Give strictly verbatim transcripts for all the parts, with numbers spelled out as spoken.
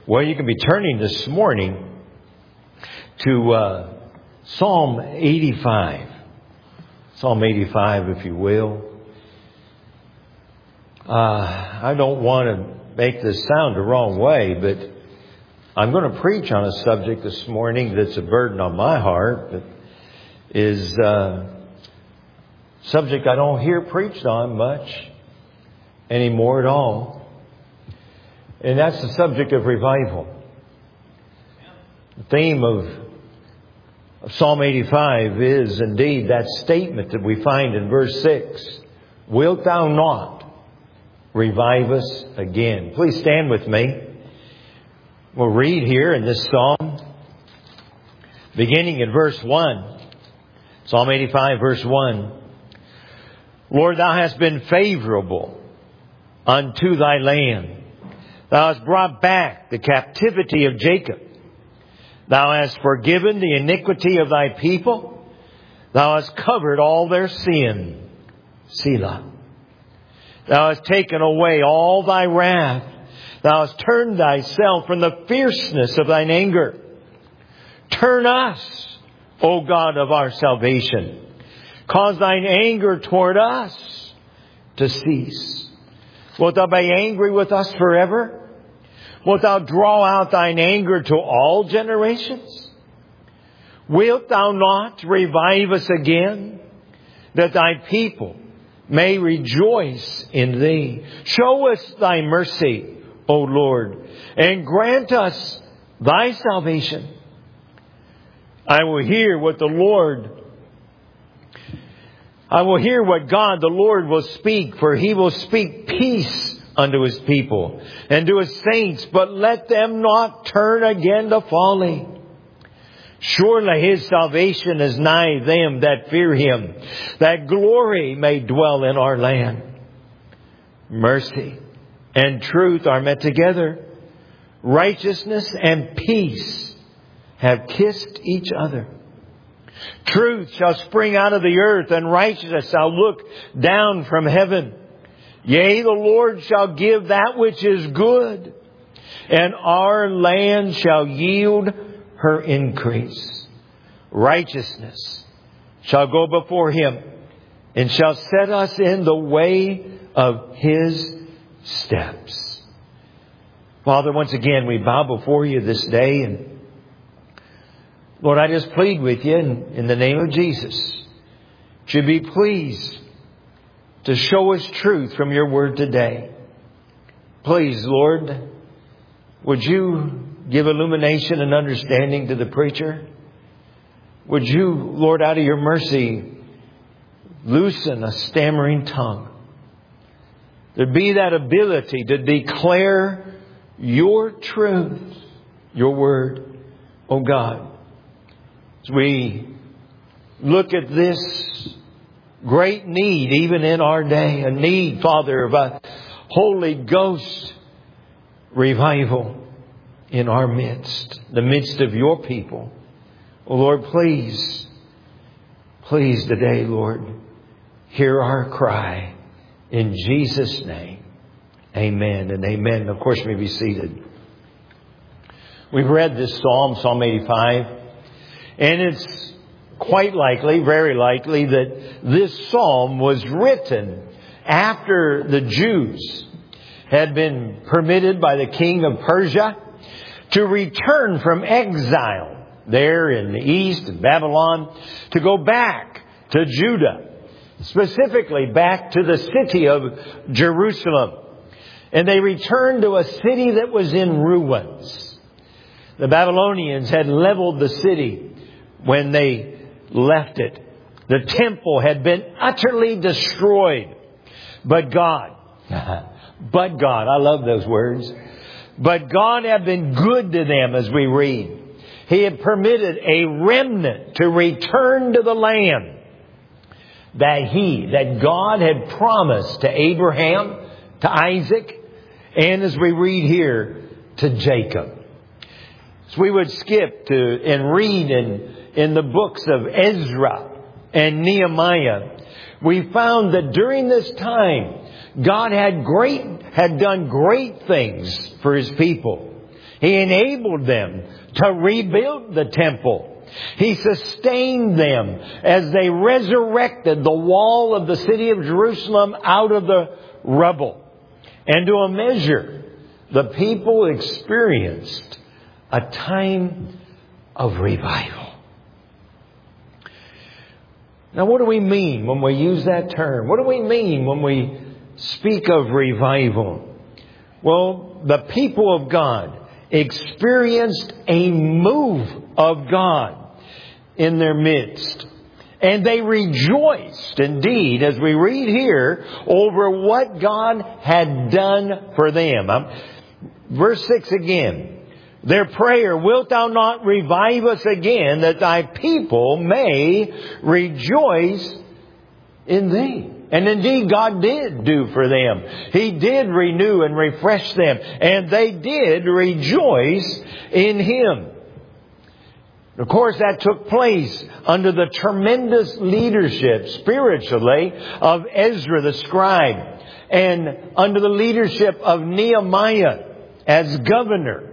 Well, you can be turning this morning to uh, Psalm eighty-five. Psalm eighty-five, if you will. Uh, I don't want to make this sound the wrong way, but I'm going to preach on a subject this morning that's a burden on my heart, but is uh, subject I don't hear preached on much anymore at all. And that's the subject of revival. The theme of, of Psalm eighty-five is indeed that statement that we find in verse six. Wilt thou not revive us again? Please stand with me. We'll read here in this psalm, beginning in verse one. Psalm eighty-five, verse one. Lord, thou hast been favorable unto thy land. Thou hast brought back the captivity of Jacob. Thou hast forgiven the iniquity of thy people. Thou hast covered all their sin. Selah. Thou hast taken away all thy wrath. Thou hast turned thyself from the fierceness of thine anger. Turn us, O God of our salvation. Cause thine anger toward us to cease. Wilt thou be angry with us forever? Wilt thou draw out thine anger to all generations? Wilt thou not revive us again, that thy people may rejoice in thee? Show us thy mercy, O Lord, and grant us thy salvation. I will hear what the Lord, I will hear what God the Lord will speak, for he will speak peace unto his people and to his saints, but let them not turn again to folly. Surely his salvation is nigh them that fear him, that glory may dwell in our land. Mercy and truth are met together. Righteousness and peace have kissed each other. Truth shall spring out of the earth, and righteousness shall look down from heaven. Yea, the Lord shall give that which is good, and our land shall yield her increase. Righteousness shall go before him, and shall set us in the way of his steps. Father, once again, we bow before you this day, and Lord, I just plead with you in, in the name of Jesus to be pleased to show us truth from your word today. Please, Lord, would you give illumination and understanding to the preacher? Would you, Lord, out of your mercy, loosen a stammering tongue? There be that ability to declare your truth, your word, oh God. As we look at this great need, even in our day, a need, Father, of a Holy Ghost revival in our midst, the midst of your people. Oh Lord, please, please today, Lord, hear our cry in Jesus' name. Amen and amen. Of course, you may be seated. We've read this psalm, Psalm eighty-five, and it's quite likely, very likely, that this psalm was written after the Jews had been permitted by the king of Persia to return from exile there in the east, in Babylon, to go back to Judah, specifically back to the city of Jerusalem. And they returned to a city that was in ruins. The Babylonians had leveled the city when they left it. The temple had been utterly destroyed. But God, but God, I love those words. But God had been good to them, as we read. He had permitted a remnant to return to the land that He, that God had promised to Abraham, to Isaac, and as we read here, to Jacob. So we would skip to and read in, in the books of Ezra and Nehemiah. We found that during this time, God had great, had done great things for His people. He enabled them to rebuild the temple. He sustained them as they resurrected the wall of the city of Jerusalem out of the rubble. And to a measure, the people experienced a time of revival. Now, what do we mean when we use that term? What do we mean when we speak of revival? Well, the people of God experienced a move of God in their midst. And they rejoiced, indeed, as we read here, over what God had done for them. Um, verse six again. Their prayer, wilt thou not revive us again, that thy people may rejoice in thee? And indeed, God did do for them. He did renew and refresh them. And they did rejoice in Him. Of course, that took place under the tremendous leadership, spiritually, of Ezra the scribe. And under the leadership of Nehemiah as governor.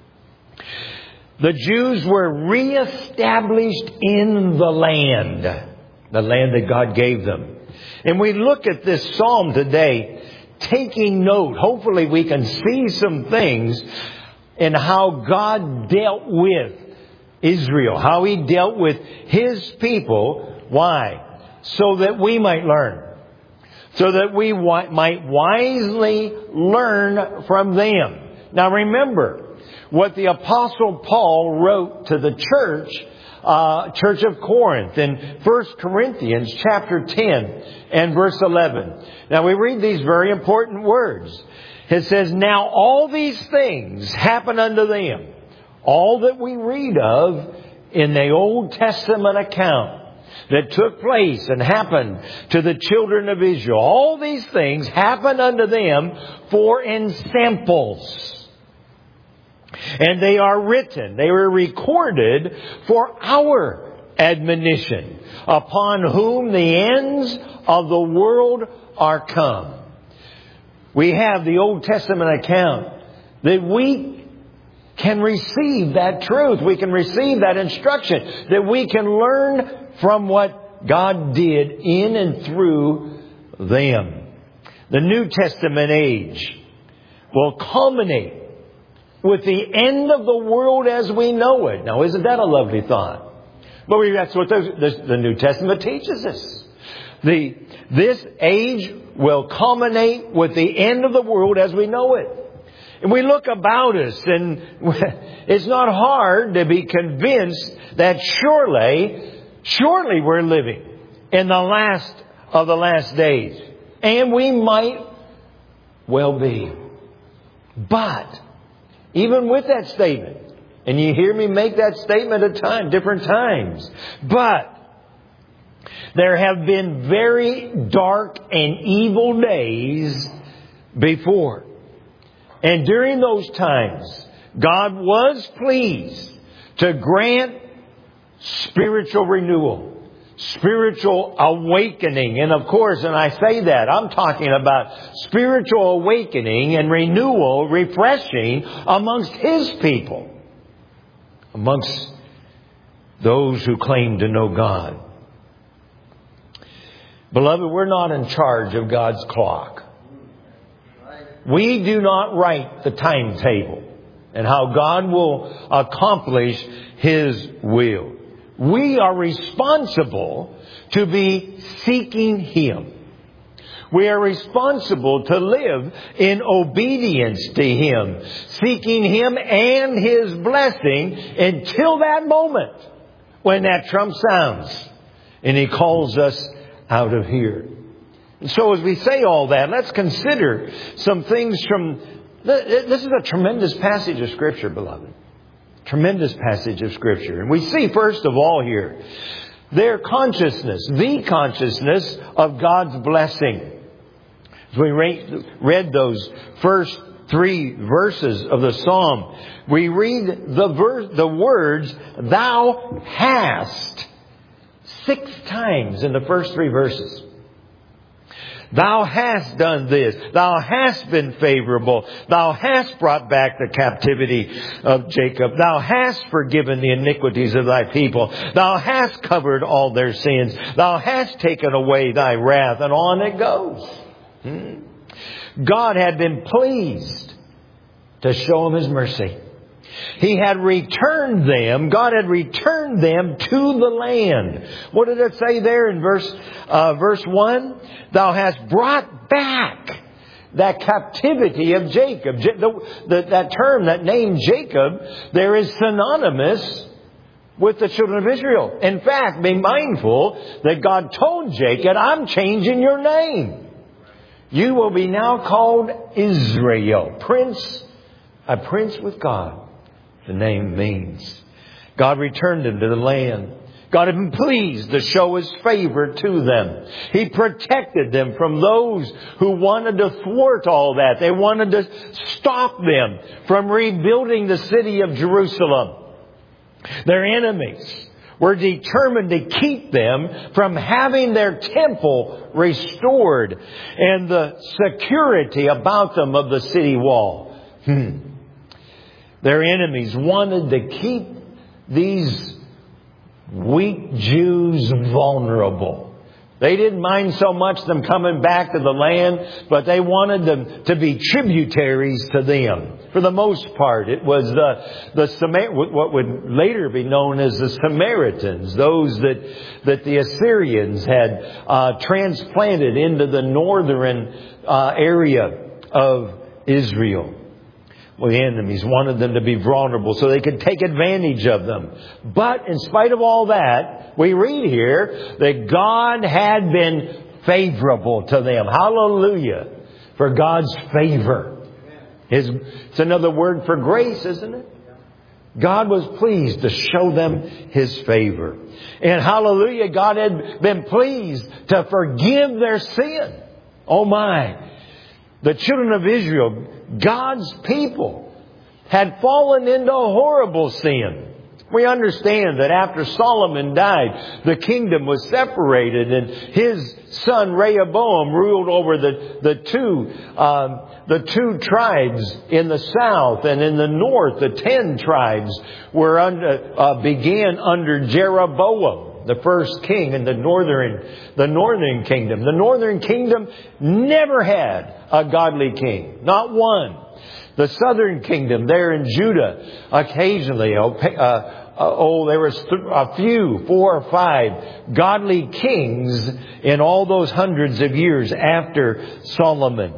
The Jews were reestablished in the land. The land that God gave them. And we look at this psalm today, taking note. Hopefully we can see some things in how God dealt with Israel. How He dealt with His people. Why? So that we might learn. So that we might wisely learn from them. Now remember what the Apostle Paul wrote to the church, uh, church of Corinth in First Corinthians chapter ten and verse eleven. Now we read these very important words. It says, now all these things happen unto them. All that we read of in the Old Testament account that took place and happened to the children of Israel. All these things happen unto them for ensamples. And they are written, they were recorded for our admonition, upon whom the ends of the world are come. We have the Old Testament account that we can receive that truth. We can receive that instruction. That we can learn from what God did in and through them. The New Testament age will culminate with the end of the world as we know it. Now, isn't that a lovely thought? But we, that's what the, the, the New Testament teaches us. The, this age will culminate with the end of the world as we know it. And we look about us, and it's not hard to be convinced that surely, surely we're living in the last of the last days. And we might well be. But even with that statement, and you hear me make that statement at time, different times, but there have been very dark and evil days before. And during those times, God was pleased to grant spiritual renewal. Spiritual awakening. And of course, and I say that, I'm talking about spiritual awakening and renewal, refreshing amongst His people. Amongst those who claim to know God. Beloved, we're not in charge of God's clock. We do not write the timetable and how God will accomplish His will. We are responsible to be seeking Him. We are responsible to live in obedience to Him, seeking Him and His blessing until that moment when that trump sounds and He calls us out of here. And so as we say all that, let's consider some things from... This is a tremendous passage of Scripture, beloved. Tremendous passage of Scripture. And we see, first of all here, their consciousness, the consciousness of God's blessing. As we read those first three verses of the Psalm, we read the, ver- the words, thou hast, six times in the first three verses. Thou hast done this. Thou hast been favorable. Thou hast brought back the captivity of Jacob. Thou hast forgiven the iniquities of thy people. Thou hast covered all their sins. Thou hast taken away thy wrath. And on it goes. Hmm? God had been pleased to show them His mercy. He had returned them, God had returned them to the land. What did it say there in verse uh, verse one? Thou hast brought back that captivity of Jacob. The, the, that term, that name Jacob, there is synonymous with the children of Israel. In fact, be mindful that God told Jacob, I'm changing your name. You will be now called Israel. Prince, a prince with God. The name means. God returned them to the land. God had been pleased to show His favor to them. He protected them from those who wanted to thwart all that. They wanted to stop them from rebuilding the city of Jerusalem. Their enemies were determined to keep them from having their temple restored and the security about them of the city wall. Hmm. Their enemies wanted to keep these weak Jews vulnerable. They didn't mind so much them coming back to the land, but they wanted them to be tributaries to them. For the most part, it was the the Samar- what would later be known as the Samaritans, those that that the Assyrians had uh, transplanted into the northern uh, area of Israel. Well, the enemies wanted them to be vulnerable so they could take advantage of them. But in spite of all that, we read here that God had been favorable to them. Hallelujah. For God's favor. His, it's another word for grace, isn't it? God was pleased to show them His favor. And hallelujah, God had been pleased to forgive their sin. Oh my. The children of Israel, God's people, had fallen into a horrible sin. We understand that after Solomon died, the kingdom was separated and his son Rehoboam ruled over the, the two, um, the two tribes in the south, and in the north, the ten tribes were under, uh, began under Jeroboam, the first king in the northern, the northern kingdom. The northern kingdom never had a godly king. Not one. The southern kingdom there in Judah, occasionally, uh, uh, oh, there was a few, four or five godly kings in all those hundreds of years after Solomon.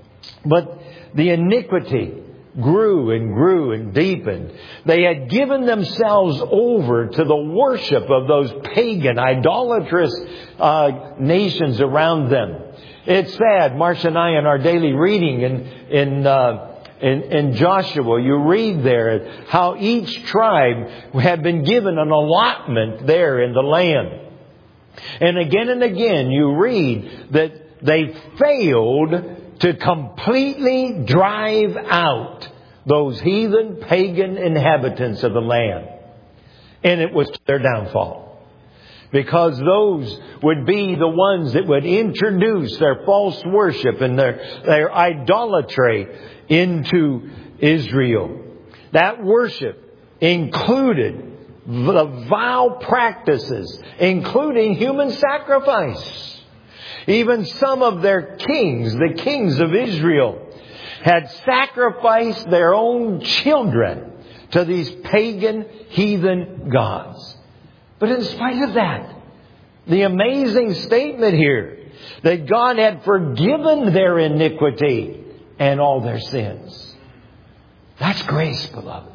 But the iniquity grew and grew and deepened. They had given themselves over to the worship of those pagan, idolatrous uh, nations around them. It's sad. Marcia and I, in our daily reading in in, uh, in in Joshua, you read there how each tribe had been given an allotment there in the land. And again and again, you read that they failed to completely drive out those heathen, pagan inhabitants of the land. And it was their downfall. Because those would be the ones that would introduce their false worship and their, their idolatry into Israel. That worship included the vile practices, including human sacrifice. Even some of their kings, the kings of Israel, had sacrificed their own children to these pagan, heathen gods. But in spite of that, the amazing statement here that God had forgiven their iniquity and all their sins. That's grace, beloved.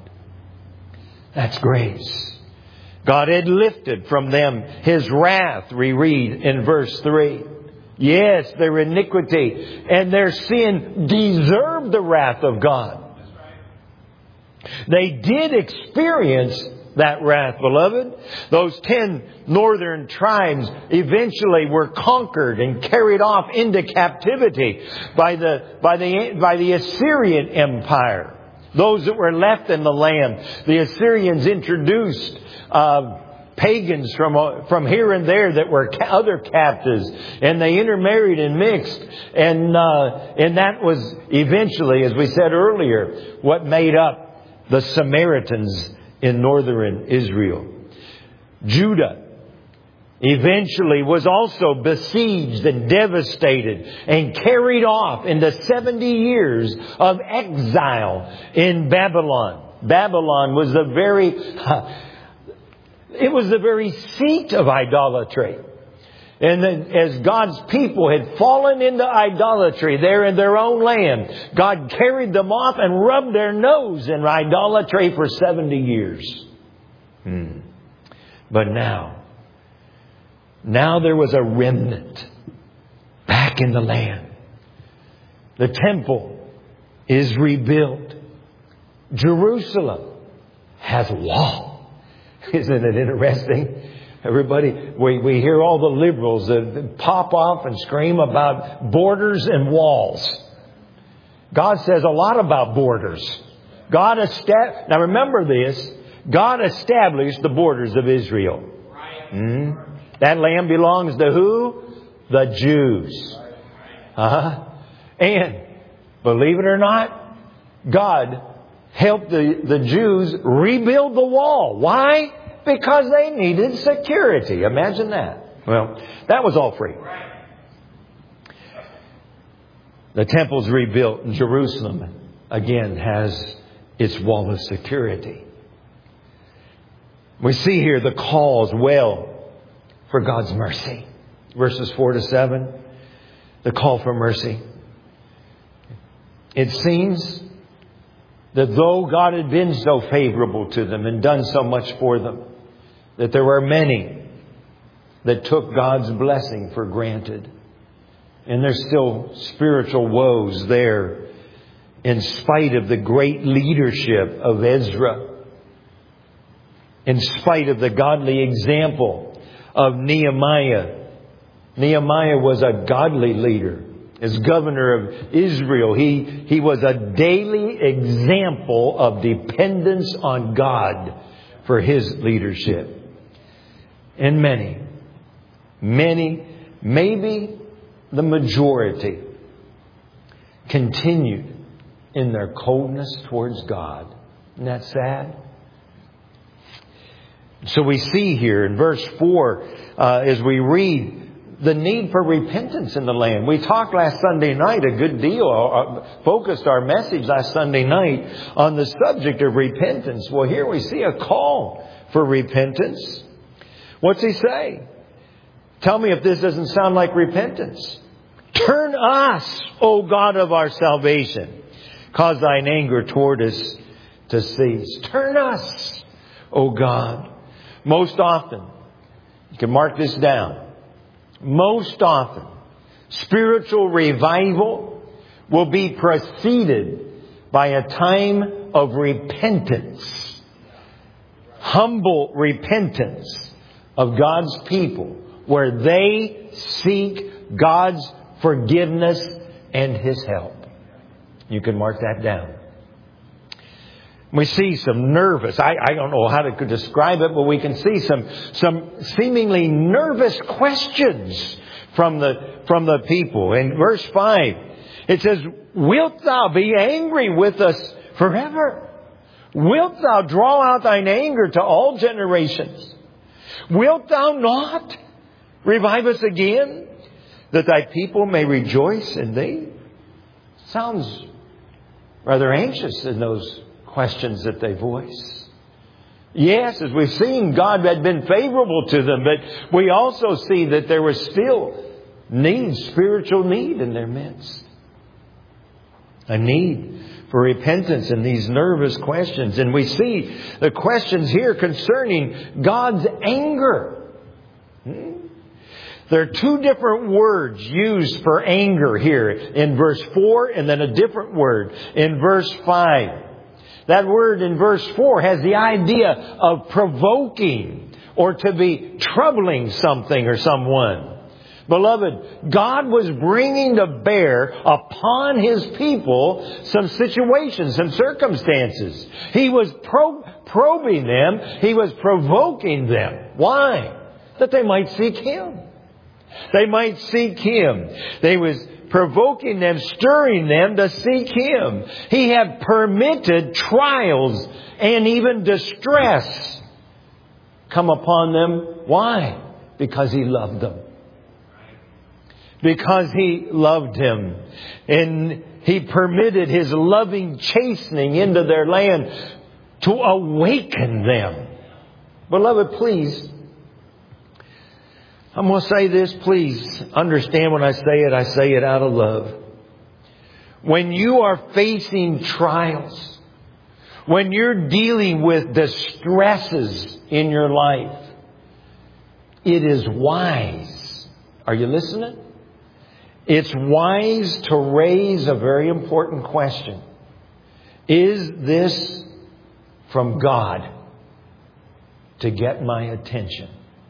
That's grace. God had lifted from them His wrath, we read in verse three. Yes, their iniquity and their sin deserved the wrath of God. They did experience that wrath, beloved. Those ten northern tribes eventually were conquered and carried off into captivity by the by the by the Assyrian Empire. Those that were left in the land, the Assyrians introduced uh, pagans from from here and there that were ca- other captives, and they intermarried and mixed, and uh, and that was eventually, as we said earlier, what made up the Samaritans in northern Israel. Judah eventually was also besieged and devastated and carried off into seventy years of exile in Babylon. Babylon was the very, it was the very seat of idolatry. And then as God's people had fallen into idolatry there in their own land, God carried them off and rubbed their nose in idolatry for seventy years. Hmm. But now, now there was a remnant back in the land. The temple is rebuilt. Jerusalem has a wall. Isn't it interesting? Everybody, we, we hear all the liberals that pop off and scream about borders and walls. God says a lot about borders. God established, now remember this, God established the borders of Israel. Hmm? That land belongs to who? The Jews. Uh-huh. And, believe it or not, God helped the, the Jews rebuild the wall. Why? Because they needed security. Imagine that. Well, that was all free. The temple's rebuilt, and Jerusalem again has its wall of security. We see here the call as well for God's mercy. Verses four to seven, the call for mercy. It seems that though God had been so favorable to them and done so much for them, that there were many that took God's blessing for granted. And there's still spiritual woes there in spite of the great leadership of Ezra. In spite of the godly example of Nehemiah. Nehemiah was a godly leader. As governor of Israel, he, he was a daily example of dependence on God for his leadership. And many, many, maybe the majority, continued in their coldness towards God. Isn't that sad? So we see here in verse four, uh, as we read, the need for repentance in the land. We talked last Sunday night a good deal, uh, focused our message last Sunday night on the subject of repentance. Well, here we see a call for repentance. What's he say? Tell me if this doesn't sound like repentance. Turn us, O God of our salvation. Cause thine anger toward us to cease. Turn us, O God. Most often, you can mark this down. Most often, spiritual revival will be preceded by a time of repentance. Humble repentance of God's people, where they seek God's forgiveness and His help. You can mark that down. We see some nervous, I, I don't know how to describe it, but we can see some, some seemingly nervous questions from the, from the people. In verse five, it says, wilt thou be angry with us forever? Wilt thou draw out thine anger to all generations? Wilt thou not revive us again, that thy people may rejoice in thee? Sounds rather anxious in those questions that they voice. Yes, as we've seen, God had been favorable to them, but we also see that there was still need, spiritual need in their midst. A need for repentance in these nervous questions. And we see the questions here concerning God's anger. Hmm? There are two different words used for anger here in verse four, and then a different word in verse five. That word in verse four has the idea of provoking or to be troubling something or someone. Beloved, God was bringing to bear upon His people some situations, some circumstances. He was pro- probing them. He was provoking them. Why? That they might seek Him. They might seek Him. They was provoking them, stirring them to seek Him. He had permitted trials and even distress come upon them. Why? Because He loved them. Because He loved him. And He permitted His loving chastening into their land to awaken them. Beloved, please, I'm going to say this. Please understand when I say it, I say it out of love. When you are facing trials, when you're dealing with distresses in your life, it is wise. Are you listening? It's wise to raise a very important question. Is this from God to get my attention?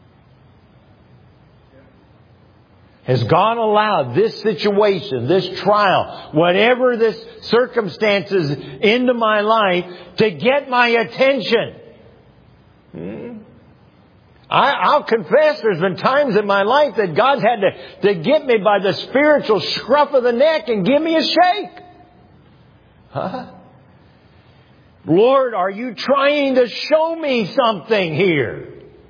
Has God allowed this situation, this trial, whatever this circumstances into my life to get my attention? Hmm? I, I'll confess there's been times in my life that God's had to, to get me by the spiritual scruff of the neck and give me a shake. Huh? Lord, are you trying to show me something here?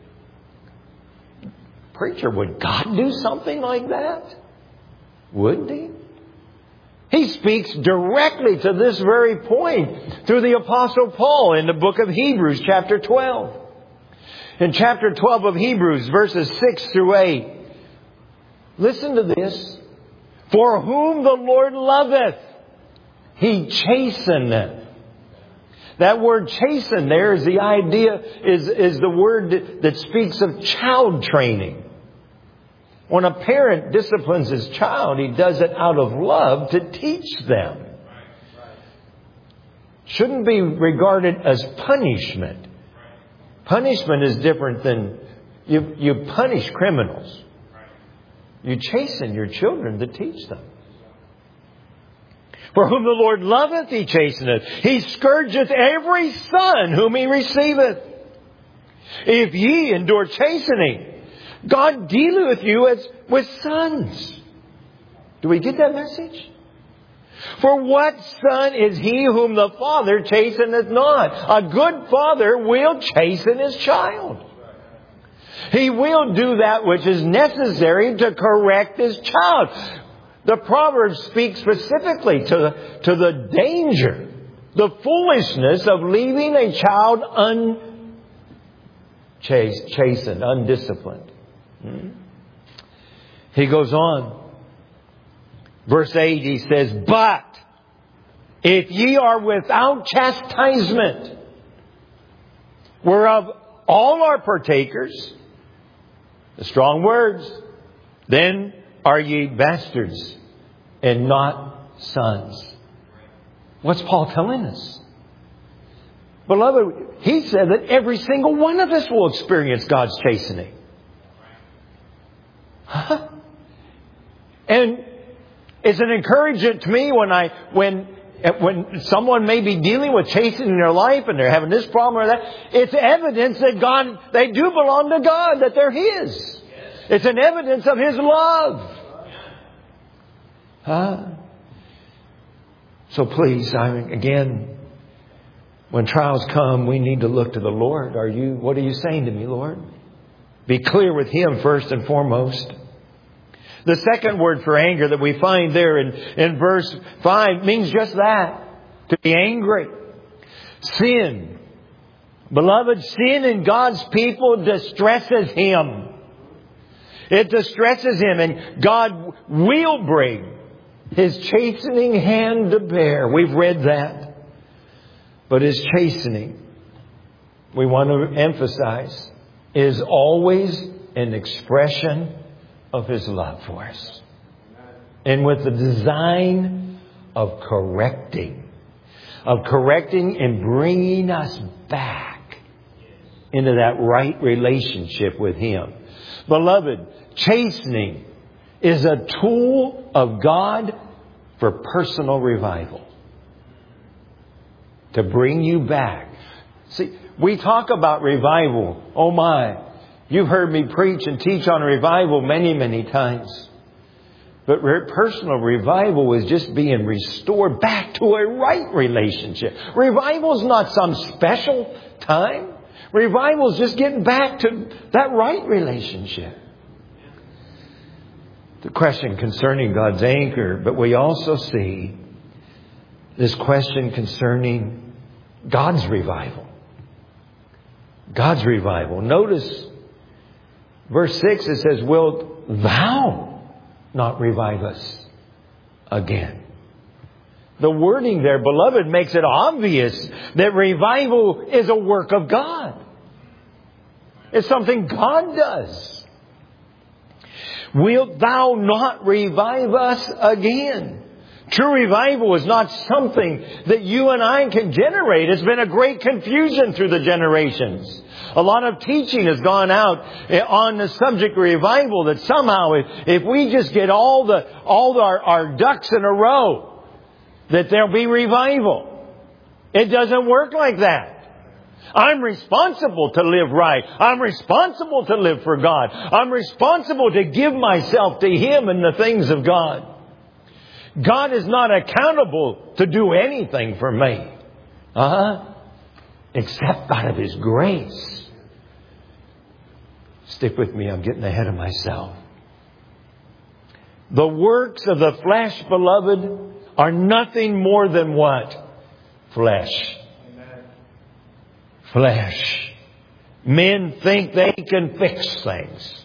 Preacher, would God do something like that? Wouldn't He? He speaks directly to this very point through the Apostle Paul in the book of Hebrews chapter twelve. In chapter twelve of Hebrews, verses six through eight. Listen to this. For whom the Lord loveth, He chasteneth. That word chasten there is the idea, is, is the word that, that speaks of child training. When a parent disciplines his child, he does it out of love to teach them. Shouldn't be regarded as punishment. Punishment is different than you, you punish criminals. You chasten your children to teach them. For whom the Lord loveth, He chasteneth. He scourgeth every son whom He receiveth. If ye endure chastening, God dealeth with you as with sons. Do we get that message? For what son is he whom the Father chasteneth not? A good father will chasten his child. He will do that which is necessary to correct his child. The Proverbs speak specifically to, to the danger, the foolishness of leaving a child unchastened, undisciplined. Hmm? He goes on. Verse eight, he says, but if ye are without chastisement, whereof all are partakers, the strong words, then are ye bastards and not sons. What's Paul telling us? Beloved, he said that every single one of us will experience God's chastening. Huh? And it's an encouragement to me when I when when someone may be dealing with chastening in their life and they're having this problem or that. It's evidence that God, they do belong to God, that they're His. It's an evidence of His love. Huh? So please, I again, when trials come, we need to look to the Lord. Are you? What are you saying to me, Lord? Be clear with Him first and foremost. The second word for anger that we find there in, in verse five means just that. To be angry. Sin. Beloved, sin in God's people distresses Him. It distresses Him, and God will bring His chastening hand to bear. We've read that. But His chastening, we want to emphasize, is always an expression of His love for us. And with the design of correcting. Of correcting and bringing us back into that right relationship with Him. Beloved, chastening is a tool of God for personal revival. To bring you back. See, we talk about revival. Oh my. You've heard me preach and teach on revival many, many times. But personal revival is just being restored back to a right relationship. Revival is not some special time. Revival is just getting back to that right relationship. The question concerning God's anchor, but we also see this question concerning God's revival. God's revival. Notice verse six, it says, "Wilt thou not revive us again?" The wording there, beloved, makes it obvious that revival is a work of God. It's something God does. Wilt thou not revive us again? True revival is not something that you and I can generate. It's been a great confusion through the generations. A lot of teaching has gone out on the subject of revival, that somehow if, if we just get all the all our, our ducks in a row, that there'll be revival. It doesn't work like that. I'm responsible to live right. I'm responsible to live for God. I'm responsible to give myself to Him and the things of God. God is not accountable to do anything for me. Uh-huh. Except out of His grace. Stick with me, I'm getting ahead of myself. The works of the flesh, beloved, are nothing more than what? Flesh. Amen. Flesh. Men think they can fix things.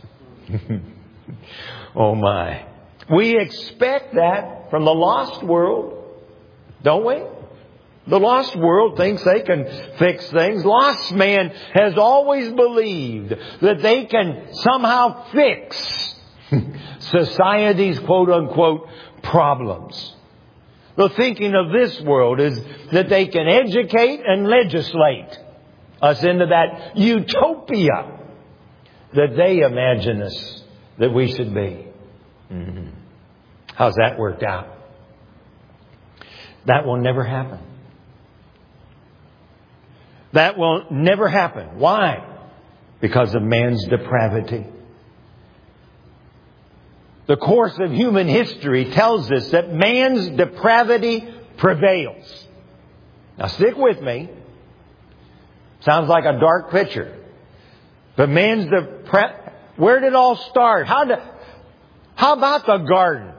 Oh my. We expect that from the lost world, don't we? The lost world thinks they can fix things. Lost man has always believed that they can somehow fix society's quote-unquote problems. The thinking of this world is that they can educate and legislate us into that utopia that they imagine us that we should be. Mm-hmm. How's that worked out? That will never happen. That will never happen. Why? Because of man's depravity. The course of human history tells us that man's depravity prevails. Now stick with me. Sounds like a dark picture. But man's depravity, where did it all start? How did, how about the garden?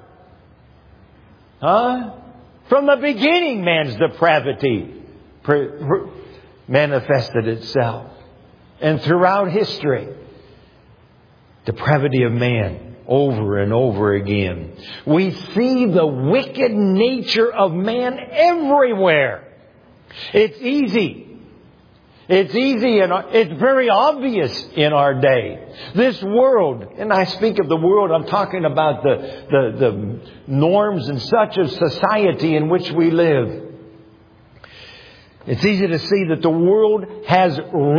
Huh? From the beginning, man's depravity pre- pre- manifested itself. And throughout history, depravity of man over and over again. We see the wicked nature of man everywhere. It's easy. It's easy and it's very obvious in our day. This world, and I speak of the world, I'm talking about the, the, the norms and such of society in which we live. It's easy to see that the world has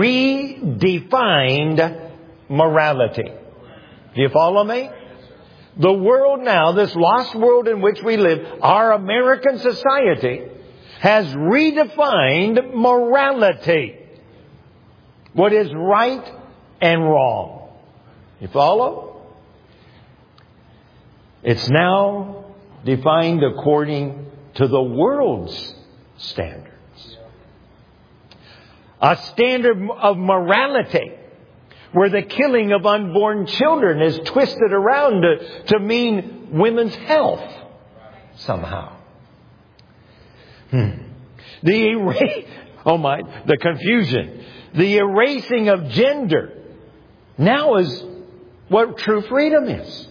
redefined morality. Do you follow me? The world now, this lost world in which we live, our American society, has redefined morality. What is right and wrong. You follow? It's now defined according to the world's standards. A standard of morality where the killing of unborn children is twisted around to, to mean women's health somehow. Hmm. The era- oh my, the confusion. The erasing of gender now is what true freedom is.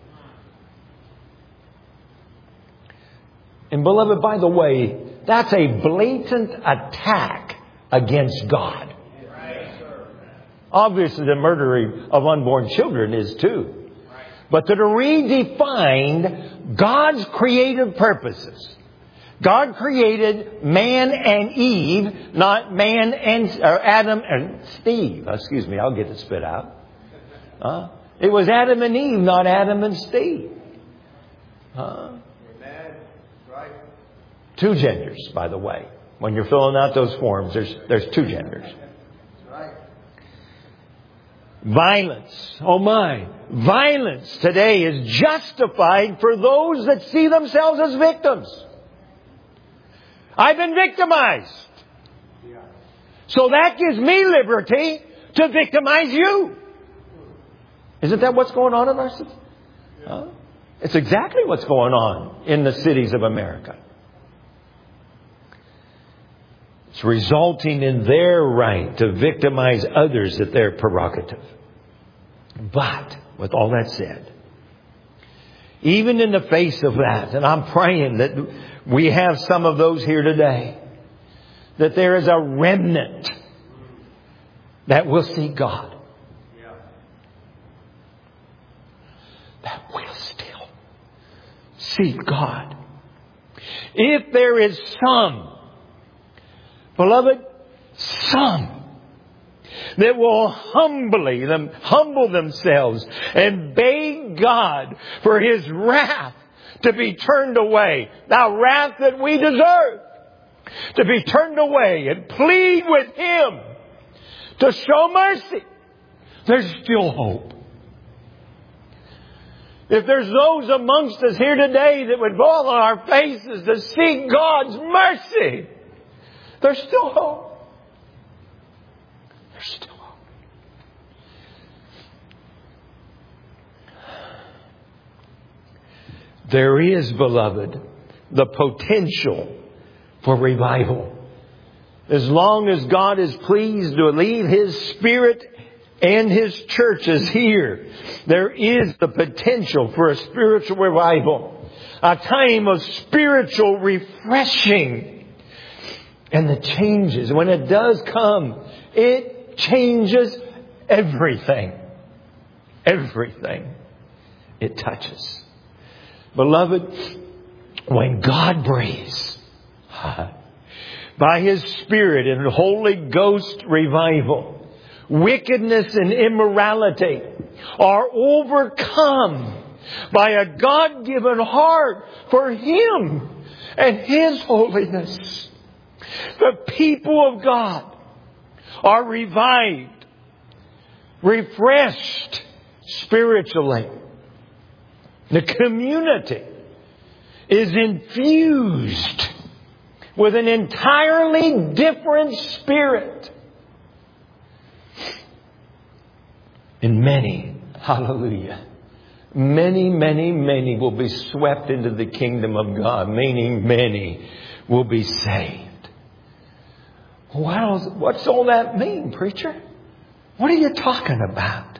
And beloved, by the way, that's a blatant attack against God. Obviously, the murdering of unborn children is too. But that it redefined God's creative purposes. God created man and Eve, not man and or Adam and Steve. Excuse me, I'll get it spit out. Uh, it was Adam and Eve, not Adam and Steve. Huh? Amen. Right. Two genders, by the way. When you're filling out those forms, there's there's two genders. Right. Violence. Oh my. Violence today is justified for those that see themselves as victims. I've been victimized. So that gives me liberty to victimize you. Isn't that what's going on in our city? Huh? It's exactly what's going on in the cities of America. It's resulting in their right to victimize others at their prerogative. But, with all that said, even in the face of that, and I'm praying that we have some of those here today, that there is a remnant that will seek God. That will still seek God. If there is some, beloved, some that will humbly them, humble themselves and beg God for His wrath to be turned away. Now, wrath that we deserve. To be turned away and plead with Him to show mercy. There's still hope. If there's those amongst us here today that would fall on our faces to seek God's mercy, there's still hope. There's still hope. There is, beloved, the potential for revival. As long as God is pleased to leave His Spirit and His churches here, there is the potential for a spiritual revival. A time of spiritual refreshing. And the changes, when it does come, it changes everything. Everything it touches. Beloved, when God breathes, by His Spirit and Holy Ghost revival, wickedness and immorality are overcome by a God-given heart for Him and His holiness. The people of God are revived, refreshed spiritually. The community is infused with an entirely different spirit. And many, hallelujah, many, many, many will be swept into the kingdom of God. Meaning many will be saved. Well, what's all that mean, preacher? What are you talking about?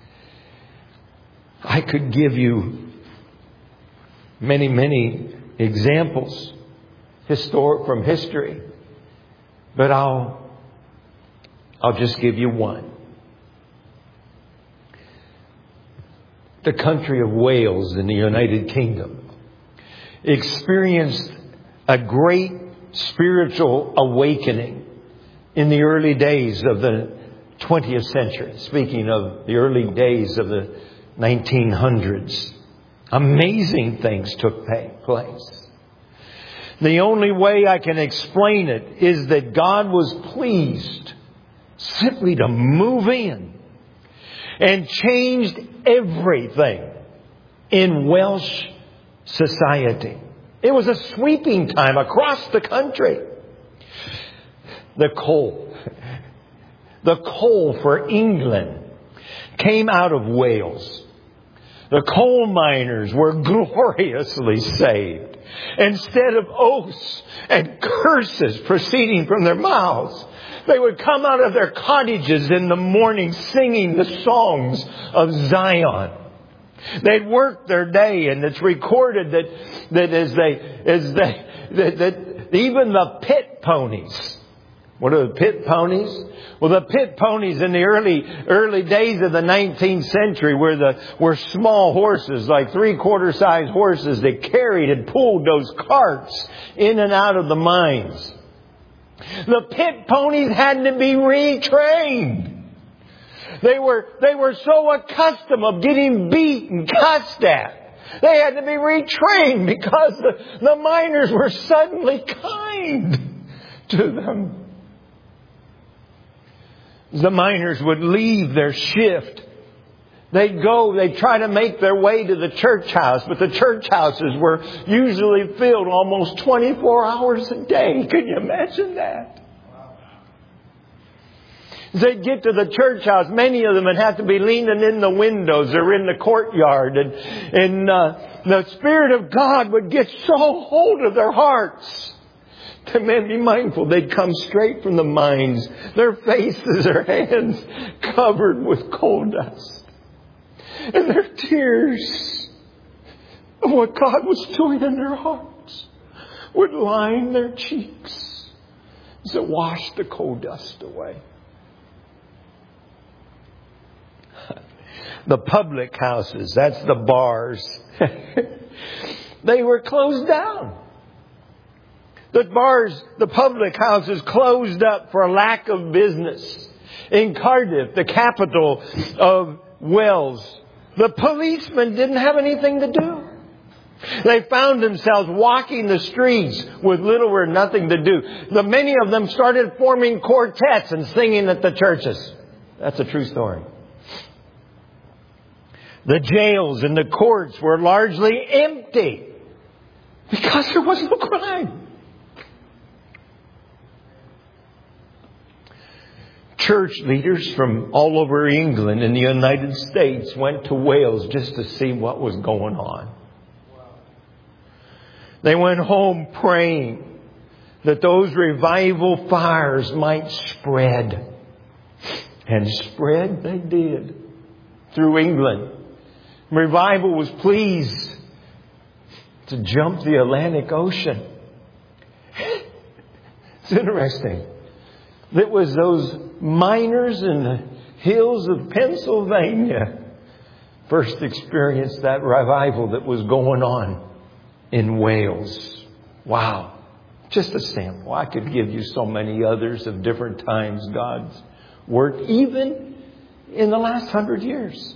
I could give you many, many examples Histor- from history. But I'll, I'll just give you one. The country of Wales in the United Kingdom experienced a great spiritual awakening in the early days of the twentieth century. Speaking of the early days of the nineteen hundreds. Amazing things took place. The only way I can explain it is that God was pleased simply to move in and changed everything in Welsh society. It was a sweeping time across the country. The coal, the coal for England came out of Wales. The coal miners were gloriously saved. Instead of oaths and curses proceeding from their mouths, they would come out of their cottages in the morning singing the songs of Zion. They'd work their day, and it's recorded that that as they as they that, that even the pit ponies. What are the pit ponies? Well, the pit ponies in the early early days of the nineteenth century were the were small horses, like three-quarter size horses that carried and pulled those carts in and out of the mines. The pit ponies had to be retrained. They were they were so accustomed of getting beat and cussed at They had to be retrained because the, the miners were suddenly kind to them. The miners would leave their shift. They'd go, they'd try to make their way to the church house, but the church houses were usually filled almost twenty-four hours a day. Can you imagine that? As they'd get to the church house, many of them would have to be leaning in the windows or in the courtyard. And, and uh, the Spirit of God would get so hold of their hearts. To men, be mindful, they'd come straight from the mines. Their faces, their hands covered with coal dust. And their tears of what God was doing in their hearts would line their cheeks as it washed the coal dust away. The public houses, that's the bars, they were closed down. The bars, the public houses closed up for lack of business. In Cardiff, the capital of Wales, the policemen didn't have anything to do. They found themselves walking the streets with little or nothing to do. The many of them started forming quartets and singing at the churches. That's a true story. The jails and the courts were largely empty because there was no crime. Church leaders from all over England and the United States went to Wales just to see what was going on. They went home praying that those revival fires might spread. And spread they did through England. Revival was pleased to jump the Atlantic Ocean. It's interesting. It was those miners in the hills of Pennsylvania first experienced that revival that was going on in Wales. Wow. Just a sample. I could give you so many others of different times God's worked, even in the last hundred years.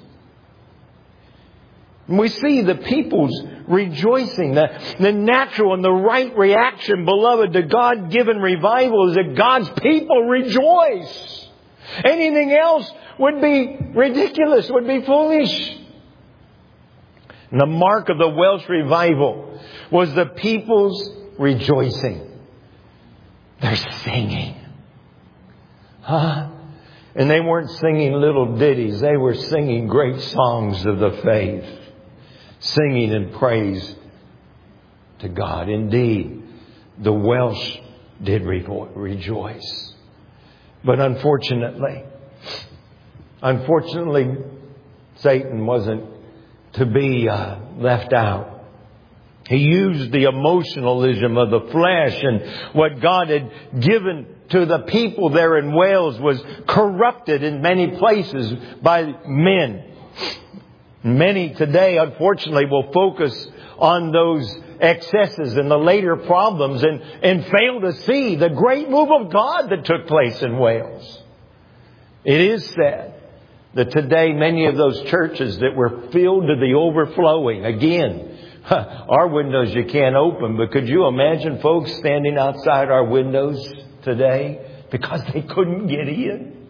And we see the people's rejoicing, the, the natural and the right reaction, beloved, to God-given revival is that God's people rejoice. Anything else would be ridiculous, would be foolish. And the mark of the Welsh revival was the people's rejoicing. They're singing. Huh? And they weren't singing little ditties. They were singing great songs of the faith. Singing in praise to God. Indeed, the Welsh did revo- rejoice. But unfortunately, unfortunately, Satan wasn't to be uh, left out. He used the emotionalism of the flesh, and what God had given to the people there in Wales was corrupted in many places by men. Many today, unfortunately, will focus on those excesses and the later problems and, and fail to see the great move of God that took place in Wales. It is said that today many of those churches that were filled to the overflowing, again, our windows you can't open, but could you imagine folks standing outside our windows today because they couldn't get in?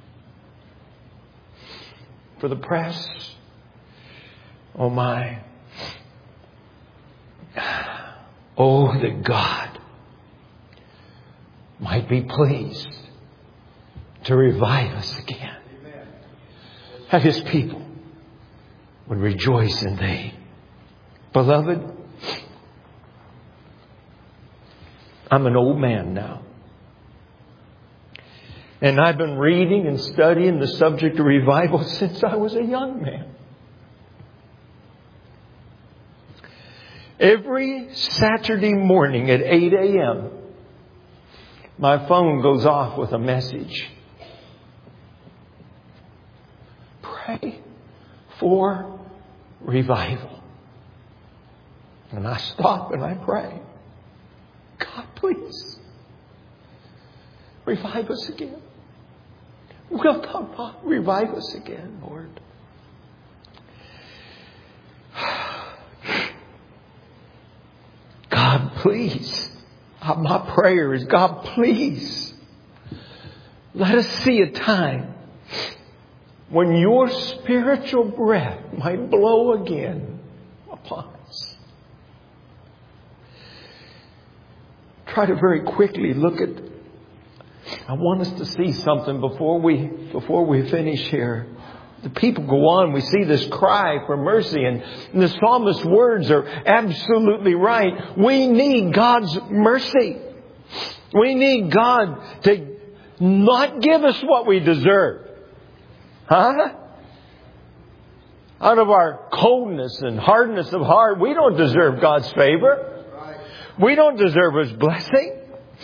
For the press. Oh my. Oh, that God might be pleased to revive us again. That His people would rejoice in Thee. Beloved, I'm an old man now. And I've been reading and studying the subject of revival since I was a young man. Every Saturday morning at eight a.m., my phone goes off with a message. Pray for revival. And I stop and I pray. God, please, revive us again. Will God revive us again, Lord? please, uh, my prayer is, God, please, let us see a time when your spiritual breath might blow again upon us. Try to very quickly look at, I want us to see something before we, before we finish here. The people go on. We see this cry for mercy, and the psalmist's words are absolutely right. We need God's mercy. We need God to not give us what we deserve. Huh? Out of our coldness and hardness of heart, we don't deserve God's favor. We don't deserve His blessing.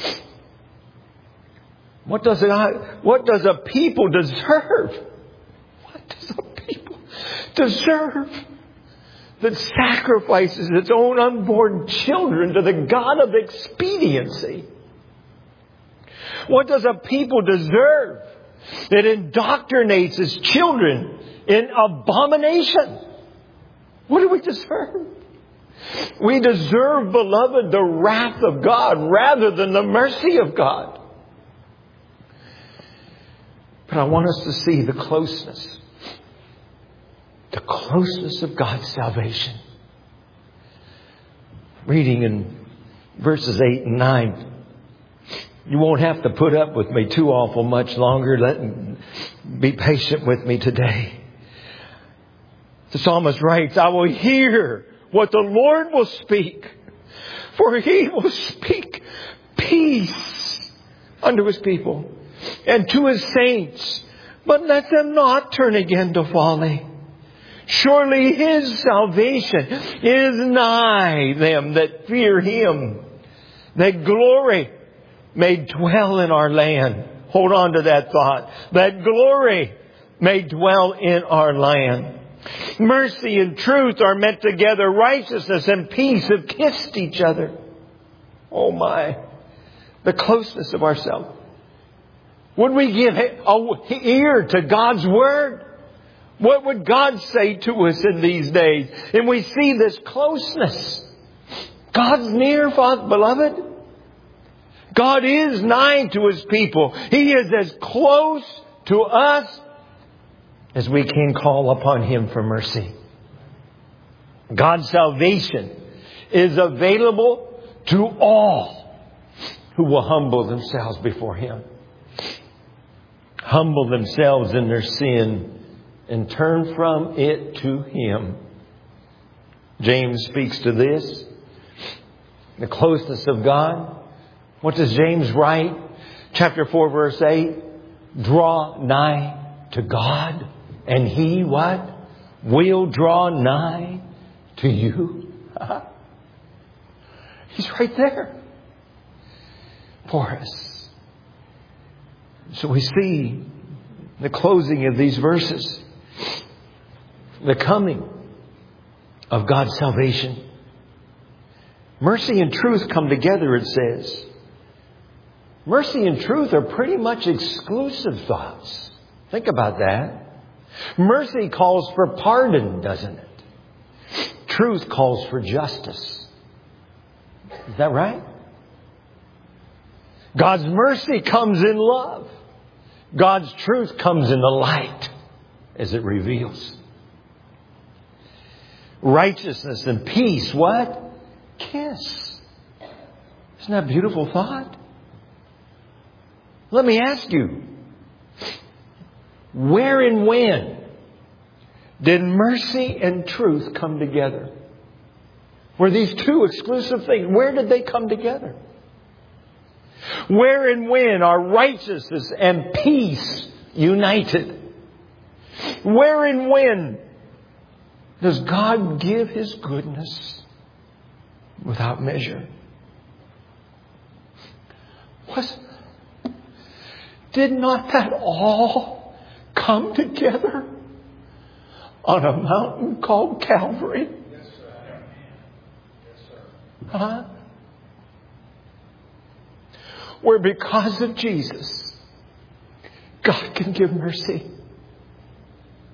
What does it, what does a people deserve? What does a people deserve that sacrifices its own unborn children to the God of expediency? What does a people deserve that indoctrinates its children in abomination? What do we deserve? We deserve, beloved, the wrath of God rather than the mercy of God. But I want us to see the closeness. The closeness of God's salvation. Reading in verses eight and nine. You won't have to put up with me too awful much longer. Let be patient with me today. The psalmist writes, I will hear what the Lord will speak, for He will speak peace unto His people and to His saints, but let them not turn again to folly. Surely His salvation is nigh them that fear Him, that glory may dwell in our land. Hold on to that thought. That glory may dwell in our land. Mercy and truth are met together. Righteousness and peace have kissed each other. Oh my. The closeness of ourselves. Would we give ear to God's Word? What would God say to us in these days? And we see this closeness. God's near, beloved. God is nigh to His people. He is as close to us as we can call upon Him for mercy. God's salvation is available to all who will humble themselves before Him. Humble themselves in their sin and turn from it to Him. James speaks to this. The closeness of God. What does James write? Chapter four, verse eight. Draw nigh to God, and He, what? Will draw nigh to you. He's right there for us. So we see the closing of these verses. The coming of God's salvation. Mercy and truth come together, it says. Mercy and truth are pretty much exclusive thoughts. Think about that. Mercy calls for pardon, doesn't it? Truth calls for justice. Is that right? God's mercy comes in love. God's truth comes in the light as it reveals. Righteousness and peace, what? Kiss. Isn't that a beautiful thought? Let me ask you, where and when did mercy and truth come together? Were these two exclusive things? Where did they come together? Where and when are righteousness and peace united? Where and when does God give His goodness without measure? Was, did not that all come together on a mountain called Calvary? Yes, sir. Yes, sir. Huh? Where because of Jesus, God can give mercy.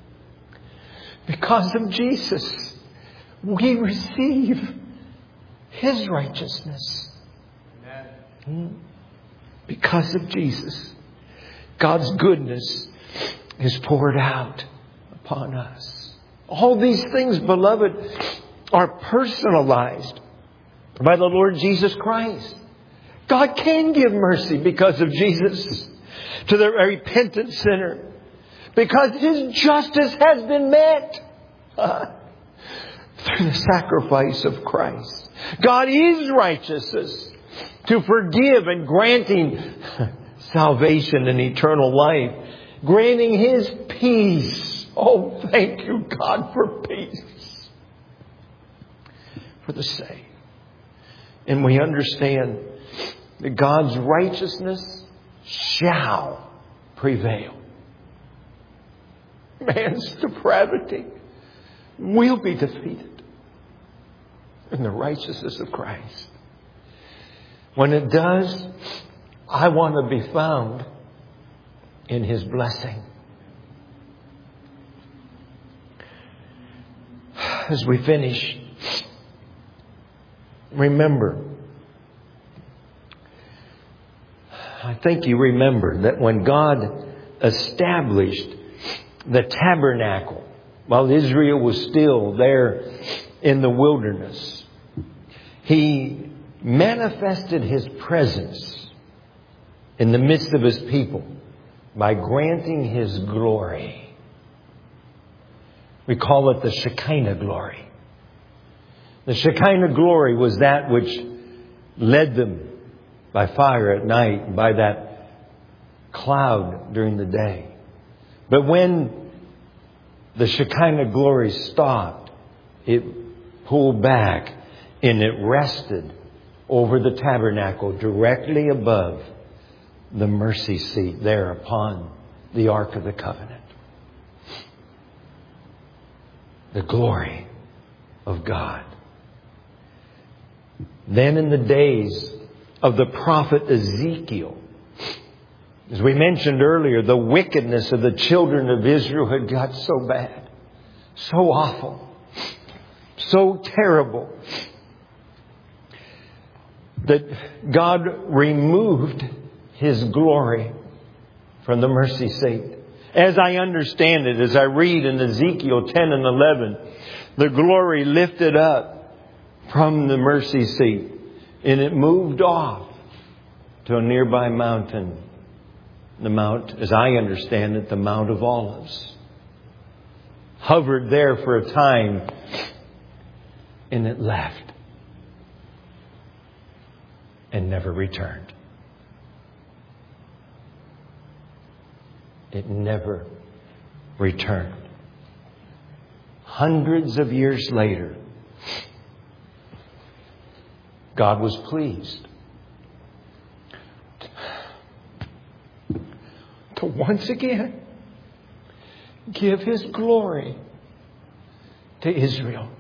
Because of Jesus, we receive His righteousness. Amen. Because of Jesus, God's goodness is poured out upon us. All these things, beloved, are personalized by the Lord Jesus Christ. God can give mercy because of Jesus to the repentant sinner, because His justice has been met uh, through the sacrifice of Christ. God is righteous to forgive and granting salvation and eternal life, granting His peace. Oh, thank you, God, for peace for the saved. And we understand that God's righteousness shall prevail. Man's depravity will be defeated in the righteousness of Christ. When it does, I want to be found in His blessing. As we finish, remember, I think you remember that when God established the tabernacle while Israel was still there in the wilderness, He manifested His presence in the midst of His people by granting His glory. We call it the Shekinah glory. The Shekinah glory was that which led them by fire at night, by that cloud during the day. But when the Shekinah glory stopped, it pulled back and it rested over the tabernacle directly above the mercy seat there upon the Ark of the Covenant. The glory of God. Then in the days of the prophet Ezekiel, as we mentioned earlier, the wickedness of the children of Israel had got so bad, so awful, so terrible, that God removed His glory from the mercy seat. As I understand it, as I read in Ezekiel ten and eleven, the glory lifted up from the mercy seat and it moved off to a nearby mountain. The mount, as I understand it, the Mount of Olives. Hovered there for a time and it left and never returned. It never returned. Hundreds of years later, God was pleased to once again give His glory to Israel.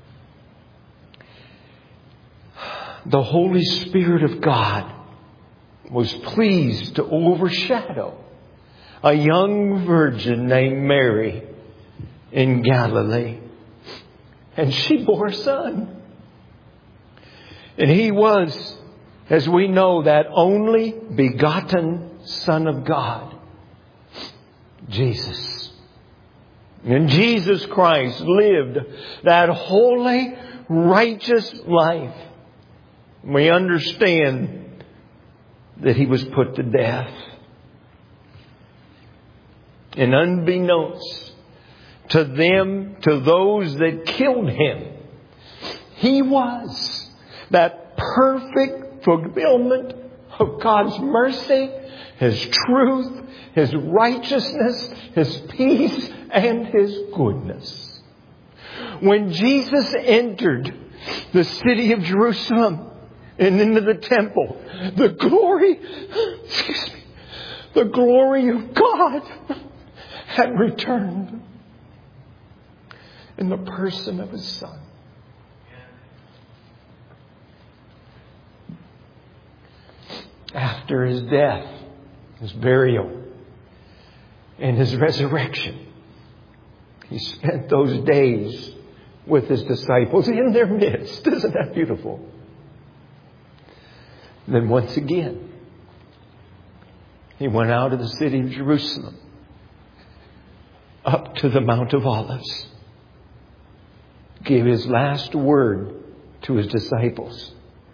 The Holy Spirit of God was pleased to overshadow a young virgin named Mary in Galilee. And she bore a son. And He was, as we know, that only begotten Son of God, Jesus. And Jesus Christ lived that holy, righteous life. We understand that He was put to death. And unbeknownst to them, to those that killed Him, He was that perfect fulfillment of God's mercy, His truth, His righteousness, His peace, and His goodness. When Jesus entered the city of Jerusalem and into the temple, the glory, excuse me, the glory of God had returned in the person of His Son. After His death, His burial, and His resurrection, He spent those days with His disciples in their midst. Isn't that beautiful? Then once again, He went out of the city of Jerusalem up to the Mount of Olives, gave His last word to His disciples,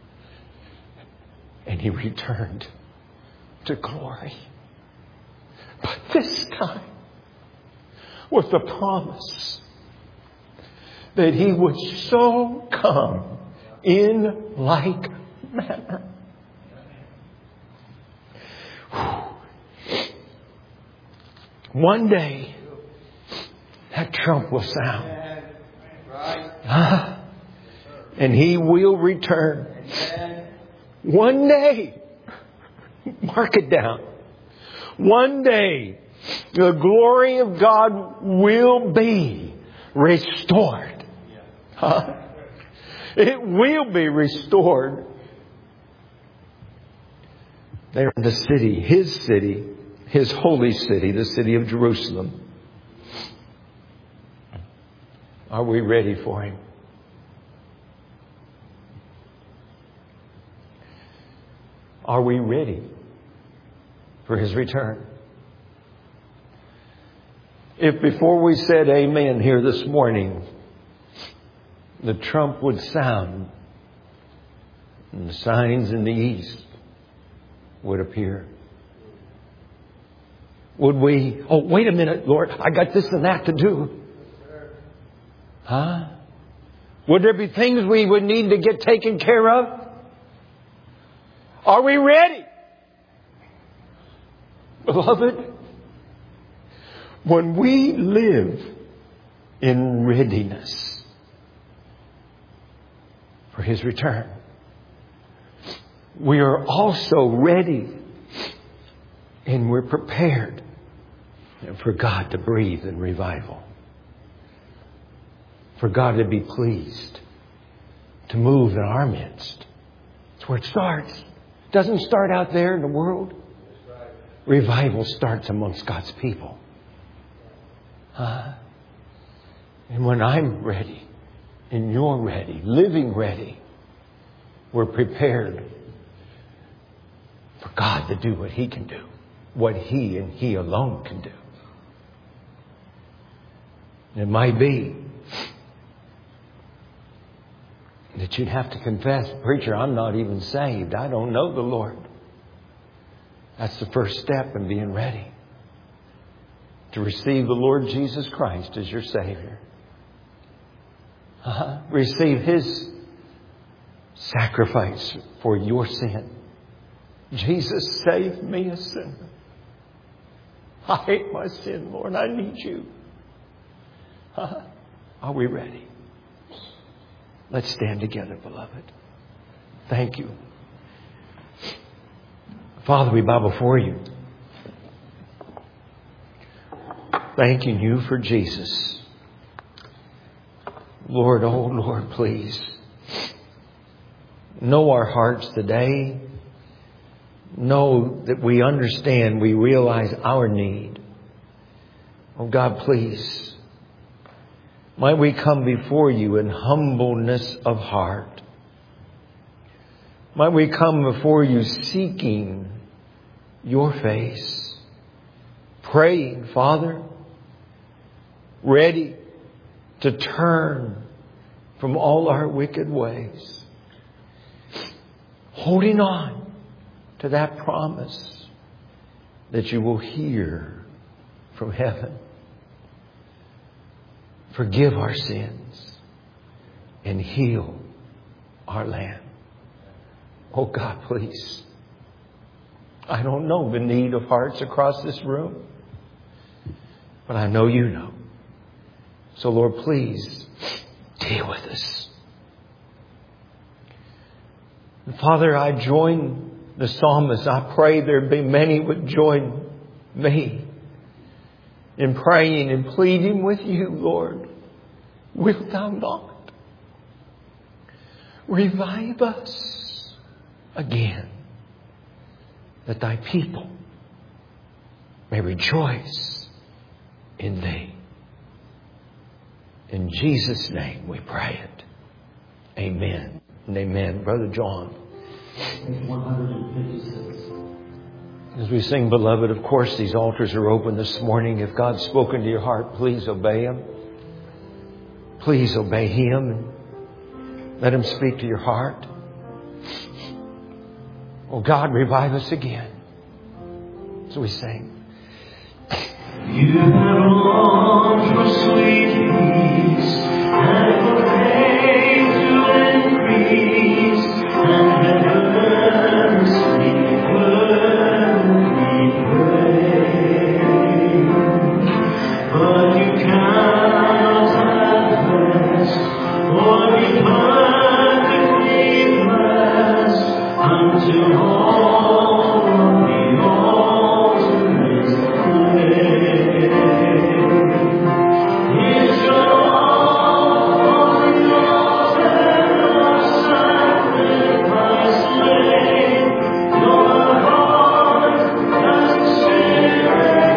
and He returned to glory. But this time, with the promise that He would so come in like manner. One day, that trump will sound. Ah, and He will return. One day, mark it down. One day, the glory of God will be restored. Huh? It will be restored. There in the city, His city, His holy city, the city of Jerusalem. Are we ready for Him? Are we ready for His return? If before we said amen here this morning, the trump would sound and the signs in the east would appear, would we, oh, wait a minute, Lord, I got this and that to do. Huh? Would there be things we would need to get taken care of? Are we ready? Beloved, when we live in readiness for His return, we are also ready and we're prepared for God to breathe in revival. For God to be pleased to move in our midst. That's where it starts. It doesn't start out there in the world. Revival starts amongst God's people. Uh, and when I'm ready, and you're ready, living ready, we're prepared for God to do what He can do. What He and He alone can do. It might be that you'd have to confess, preacher, I'm not even saved. I don't know the Lord. That's the first step in being ready. To receive the Lord Jesus Christ as your Savior. Uh-huh. Receive His sacrifice for your sin. Jesus, save me a sinner. I hate my sin, Lord. I need You. Uh-huh. Are we ready? Let's stand together, beloved. Thank You. Father, we bow before You. Thanking You for Jesus. Lord, oh Lord, please. Know our hearts today. Know that we understand, we realize our need. Oh God, please. Might we come before You in humbleness of heart. Might we come before You seeking Your face. Praying, Father, ready to turn from all our wicked ways. Holding on to that promise that You will hear from heaven. Forgive our sins and heal our land. Oh God, please. I don't know the need of hearts across this room, but I know You know. So Lord, please deal with us. And Father, I join the psalmist. I pray there be many would join me in praying and pleading with You, Lord. Wilt Thou not revive us again, that Thy people may rejoice in Thee. In Jesus' name we pray it. Amen and amen. Brother John. one hundred fifty-six. As we sing, beloved, of course, these altars are open this morning. If God's spoken to your heart, please obey Him. Please obey Him and let Him speak to your heart. Oh God, revive us again. So we sing. You have longed for sweet peace and for faith to increase and heaven's sweet word we pray. But you cannot have rest or be perfectly blessed until all of the altar is laid. Is your all the altar of sacrifice laid? Your heart does the Spirit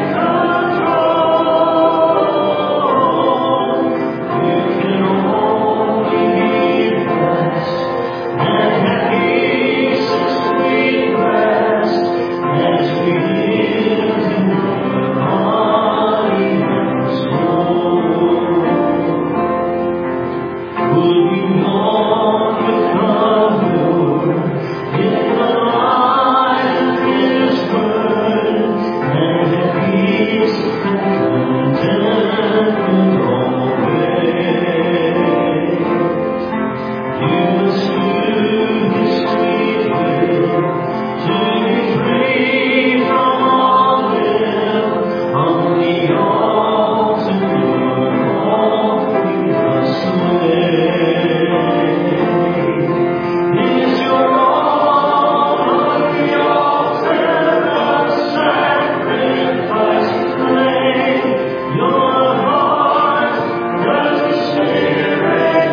control. You can only be blessed and have peace and sweet rest as we live in your body and soul. Would we walk with the Lord in the light of His word and have peace and contentment always? You must do His sweet will to be free from all will. On the altar your offering must lay. Is your all on the altar of sacrifice laid? Your heart does the Spirit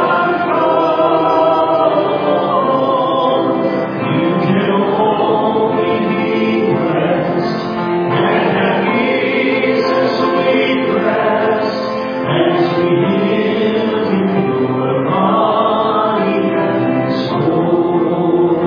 control. You can only be blessed and have peace and sweet rest as we live in your body and soul.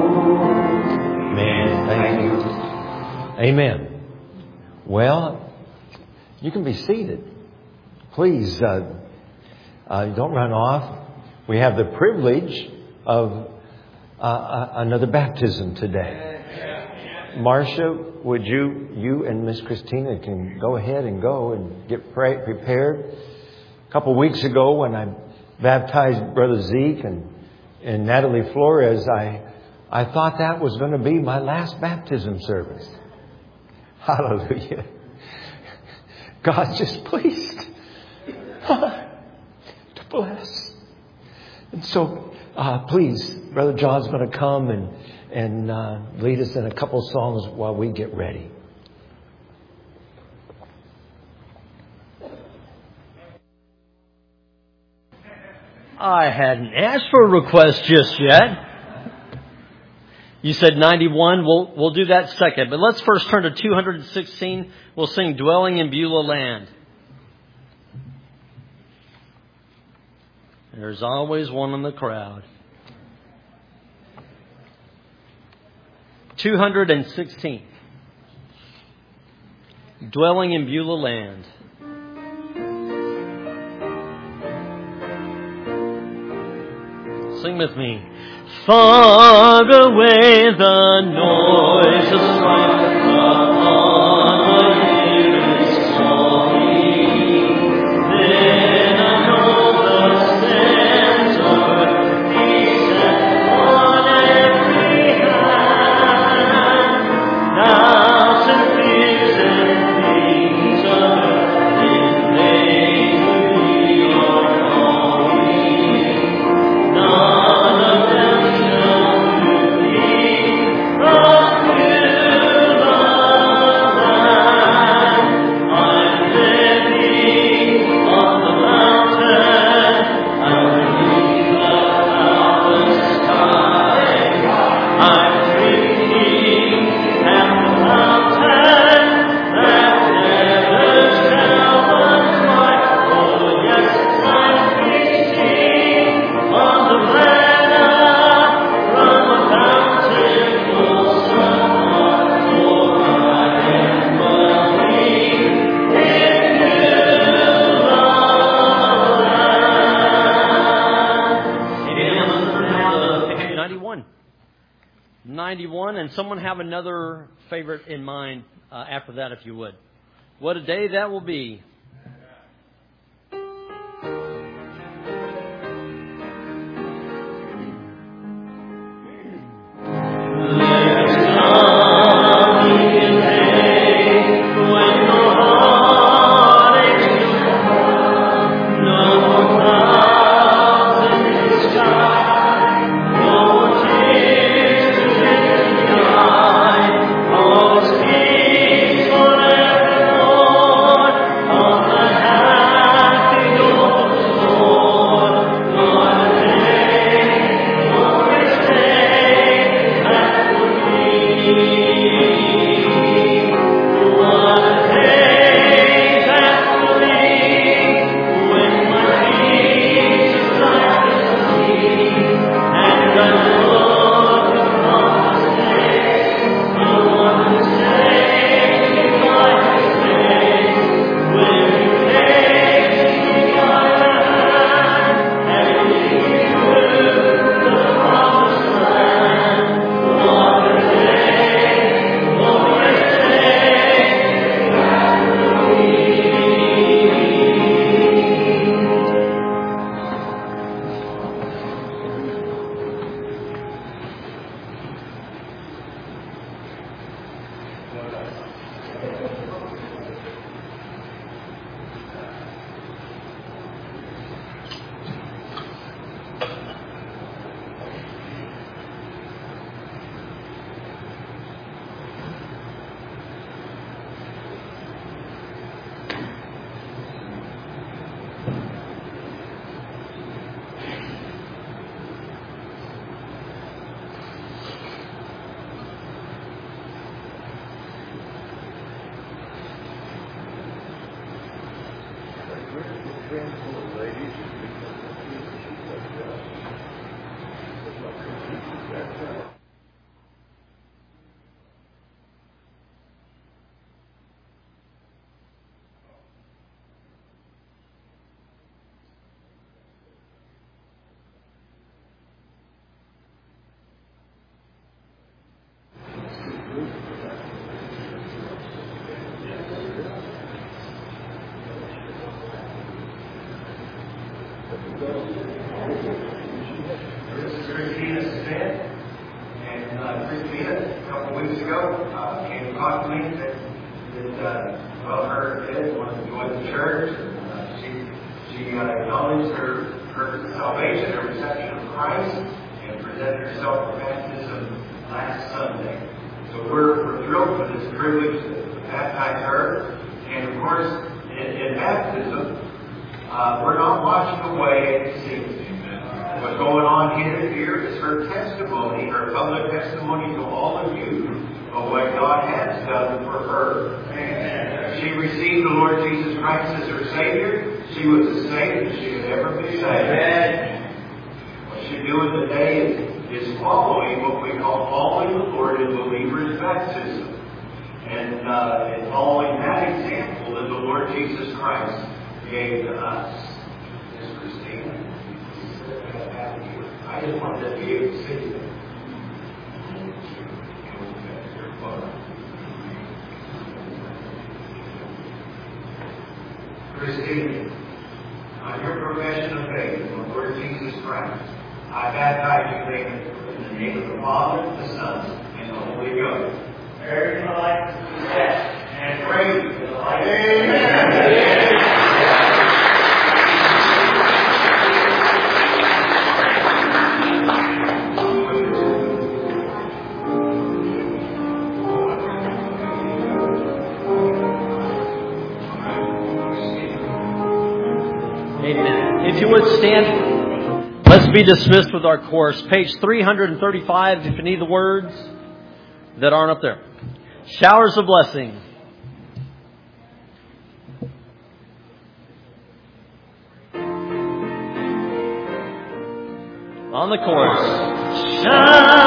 Amen. Thank you. Amen. Well, you can be seated. Please uh, uh, don't run off. We have the privilege of uh, uh, another baptism today. Marcia, would you, you and Miss Christina can go ahead and go and get pre- prepared. A couple of weeks ago when I baptized Brother Zeke and, and Natalie Flores, I, I thought that was going to be my last baptism service. Hallelujah. God's just pleased to bless. And so, uh, please, Brother John's going to come and, and uh, lead us in a couple songs while we get ready. I hadn't asked for a request just yet. You said ninety-one. We'll we'll do that second. But let's first turn to two hundred sixteen. We'll sing Dwelling in Beulah Land. There's always one in the crowd. two hundred sixteen. Dwelling in Beulah Land. Sing with me. Far away the noise of strife upon the hill is calling. Then I know the sands of peace and on every hand. Doubts and fears and things of earth in vain we are calling. None of them shall do thee, but will the land. and someone have another favorite in mind uh, after that, if you would. What a day that will be. Christine, on your profession of faith in the Lord Jesus Christ, I baptize you in the name of the Father, the Son, and the Holy Ghost. Bear in the likeness of the death, and praise to the light. Amen. If you would stand, let's be dismissed with our course. Page three thirty-five, if you need the words that aren't up there. Showers of blessing. On the chorus. Showers